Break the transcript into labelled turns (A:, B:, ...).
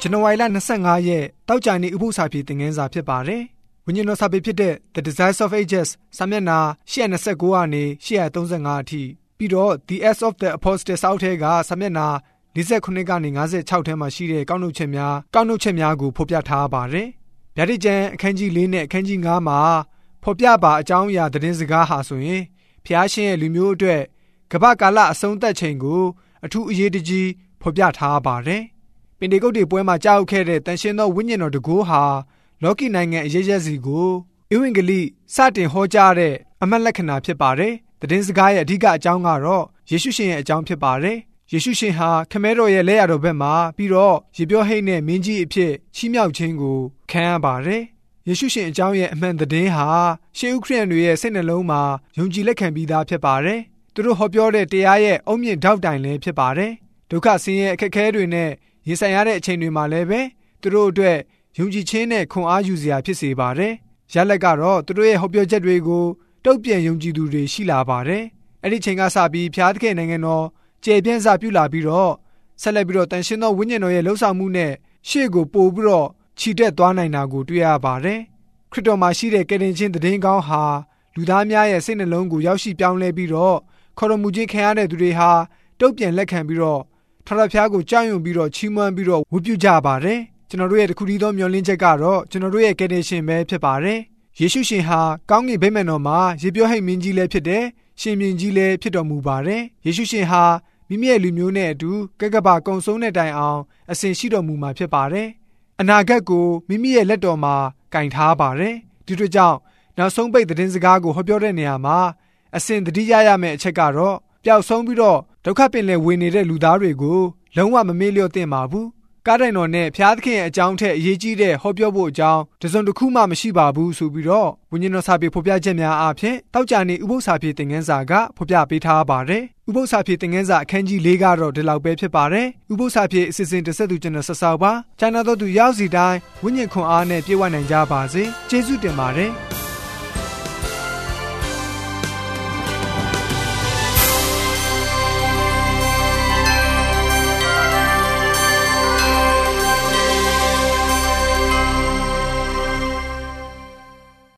A: ဇန်နဝါရီလ25ရက်တောက်ကြနေ့ဥပုသ္စာပြေသင်ခန်းစာဖြစ်ပါတယ်။ဝိညာဉ်တော်စာပေဖြစ်တဲ့ The Desires of Ages စာမျက်နှာ129ကနေ135အထိပြီးတော့ The Acts of the Apostles စာအုပ်ထဲကစာမျက်နှာ48ကနေ56ထဲမှာရှိတဲ့ကောက်နှုတ်ချက်များကိုဖော်ပြထားပါတယ်။ဗျာဒိတ်ကျမ်းအခန်းကြီး4နဲ့အခန်းကြီး5မှာဖော်ပြပါအကြောင်းအရာသတင်းစကားဟာဆိုရင်ဖျားရှင်ရဲ့လူမျိုးအတွက်ကမ္ဘာကာလအဆုံးသတ်ချိန်ကိုအထူးအရေးတကြီးဖော်ပြထားပါတယ်။ပင်တေကုတ်တေပွဲမှာကြားဟုတ်ခဲ့တဲ့တန်ရှင်းသောဝိညာဉ်တော်တကူဟာလောကီနိုင်ငံအရေးရစီကိုဧဝံဂေလိစတင်ဟောကြားတဲ့အမတ်လက္ခဏာဖြစ်ပါတယ်။သတင်းစကားရဲ့အဓိကအကြောင်းကတော့ယေရှုရှင်ရဲ့အကြောင်းဖြစ်ပါတယ်။ယေရှုရှင်ဟာခမဲတော်ရဲ့လက်ရတော်ဘက်မှာပြီးတော့ရေပြောဟိတ်နဲ့မင်းကြီးအဖြစ်ချီးမြှောက်ခြင်းကိုခံရပါတယ်။ယေရှုရှင်အကြောင်းရဲ့အမှန်သတင်းဟာရှေးဥခရစ်ယာန်တွေရဲ့စိတ်နှလုံးမှာယုံကြည်လက်ခံပြီးသားဖြစ်ပါတယ်။သူတို့ဟောပြောတဲ့တရားရဲ့အုံမြင့်ထောက်တိုင်လည်းဖြစ်ပါတယ်။ဒုက္ခဆင်းရဲအခက်အခဲတွေနဲ့ရင်ဆိုင်ရတဲ့အချိန်တွေမှာလည်းပဲသူတို့အတွက်ယုံကြည်ခြင်းနဲ့ခွန်အားယူစရာဖြစ်စေပါတယ်။ရလဒ်ကတော့သူတို့ရဲ့ဟောပြောချက်တွေကိုတုံ့ပြန်ယုံကြည်သူတွေရှိလာပါတယ်။အဲ့ဒီချိန်ကစပြီးဖျားသခင်နိုင်ငံတော်ကျေပြန့်စွာပြုလာပြီးတော့ဆက်လက်ပြီးတော့တန်ရှင်းသောဝိညာဉ်တော်ရဲ့လှုပ်ဆောင်မှုနဲ့ရှေ့ကိုပို့ပြီးတော့ခြိတက်သွားနိုင်တာကိုတွေ့ရပါတယ်။ခရစ်တော်မှာရှိတဲ့ကယ်တင်ခြင်းသတင်းကောင်းဟာလူသားများရဲ့စိတ်နှလုံးကိုရောက်ရှိပြောင်းလဲပြီးတော့ခေါ်တော်မူခြင်းခံရတဲ့သူတွေဟာတုံ့ပြန်လက်ခံပြီးတော့ထာဝရဘုရားကိုကြောက်ရွံ့ပြီးတော့ချီးမွမ်းပြီးတော့ဝတ်ပြုကြပါတယ်။ကျွန်တော်တို့ရဲ့တခုတည်းသောမျှော်လင့်ချက်ကတော့ကျွန်တော်တို့ရဲ့ကယ်တင်ရှင်ပဲဖြစ်ပါတယ်။ယေရှုရှင်ဟာကောင်းကင်ဗိမာန်တော်မှာရေပြောဟိတ်မင်းကြီးလည်းဖြစ်တယ်။ရှင်မြင်းကြီးလည်းဖြစ်တော်မူပါတယ်။ယေရှုရှင်ဟာမိမိရဲ့လူမျိုးနဲ့အတူကကပကုံဆုံးတဲ့တိုင်အောင်အစဉ်ရှိတော်မူမှာဖြစ်ပါတယ်။အနာဂတ်ကိုမိမိရဲ့လက်တော်မှာကင်ထားပါတယ်။ဒီတို့ကြောင့်နောက်ဆုံးပိတ်သတင်းစကားကိုဟောပြောတဲ့နေရာမှာအစဉ်သတိရရမယ့်အချက်ကတော့ပျောက်ဆုံးပြီးတော့ဒုက္ခပင်လယ်ဝင်နေတဲ့လူသားတွေကိုလုံးဝမမေ့လျော့သင့်ပါဘူး။ကားတိုင်တော်နဲ့ဖျားသခင်ရဲ့အကြောင်းထက်အရေးကြီးတဲ့ဟောပြောဖို့အကြောင်းတစုံတစ်ခုမှမရှိပါဘူးဆိုပြီးတော့ဝိညာဉ်တော်စာပေဖော်ပြချက်များအားဖြင့်တောက်ကြနေဥပုသ္စာပြေသင်ခန်းစာကဖော်ပြပေးထားပါတယ်။ဥပုသ္စာပြေသင်ခန်းစာအခန်းကြီး၄ကတော့ဒီလောက်ပဲဖြစ်ပါတယ်။ဥပုသ္စာပြေအစီအစဉ်တစ်ဆက်သူကျွန်တော်ဆက်ဆောက်ပါ။ကျန်တော်တို့သူရောက်စီတိုင်းဝိညာဉ်ခွန်အားနဲ့ပြည့်ဝနိုင်ကြပါစေ။ကျေးဇူးတင်ပါတယ်။